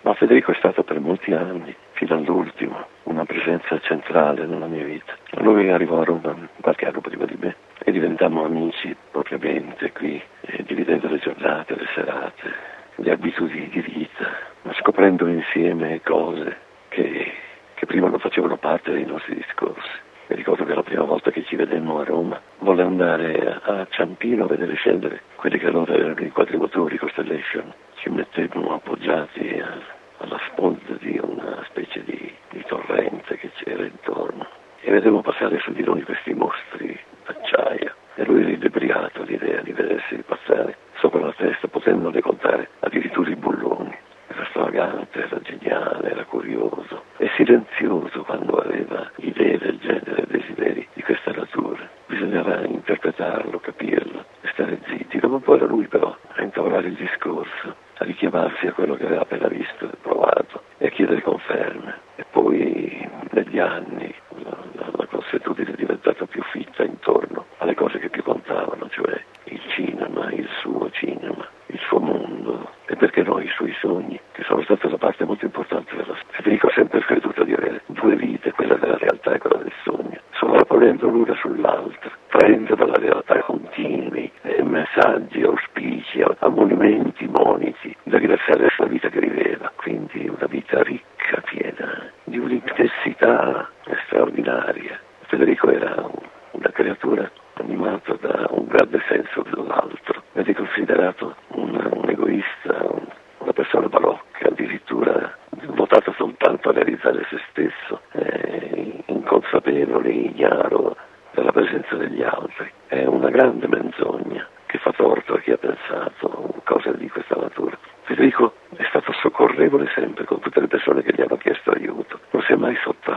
Ma Federico è stato per molti anni, fino all'ultimo, una presenza centrale nella mia vita. Lui arrivò a Roma qualche anno prima di me e diventammo amici propriamente qui, dividendo le giornate, le serate, le abitudini di vita, ma scoprendo insieme cose che prima non facevano parte dei nostri discorsi. Mi ricordo che la prima volta che ci vedemmo a Roma volle andare a Ciampino a vedere scendere quelli che allora erano i quadrimotori Constellation. Ci mettemmo appoggiati alla sponda di una specie di torrente che c'era intorno e vedemmo passare su di noi questi mostri d'acciaia. E lui era inebriato all'idea di vedersi passare sopra la testa, potendone contare addirittura i bulloni. Era stravagante, era geniale, era curioso e silenzioso quando aveva idee del genere, desideri di questa natura. Bisognava interpretarlo, capirlo e stare zitti. Dopo un po' era lui però a intavolare il discorso, a richiamarsi a quello che aveva appena visto e provato e a chiedere conferme. E poi negli anni la consuetudine è diventata più fitta intorno alle cose che più contavano, cioè il cinema, il suo cinema, il suo mondo e perché no i suoi sogni, che sono stati una parte molto importante della storia. Federico ha sempre creduto di avere due vite, quella della realtà e quella del sogno, sovrapponendo l'una sull'altra, traendo dalla realtà continui messaggi, auspici, ammonimenti, moniti da riversare sulla vita che viveva. Quindi una vita ricca, piena di un'intensità straordinaria. Federico era una creatura animata da un grande senso dell'altro, ed è considerato un egoista, una persona barocca, addirittura votata soltanto a realizzare se stesso, inconsapevole, ignaro della presenza degli altri. È una grande menzogna che fa torto a chi ha pensato cose di questa natura. Federico è stato soccorrevole sempre con tutte le persone che gli hanno chiesto aiuto, non si è mai sottratto